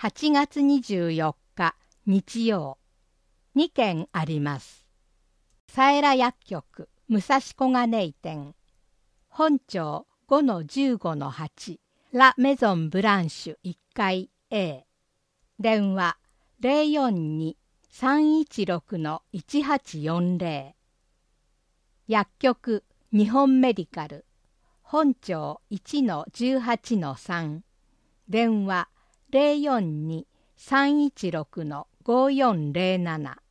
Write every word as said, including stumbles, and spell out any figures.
はちがつにじゅうよっか日曜、にけんあります。佐永薬局武蔵小金井店、本町 ごのじゅうごのはち ラ・メゾン・ブランシュいっかい A、 電話 ゼロよんに さんいちろく いちはちよんゼロ、 薬局日本メディカル本町 いちのじゅうはちのさん、 電話 ゼロよんに さんいちろく ごよんゼロなな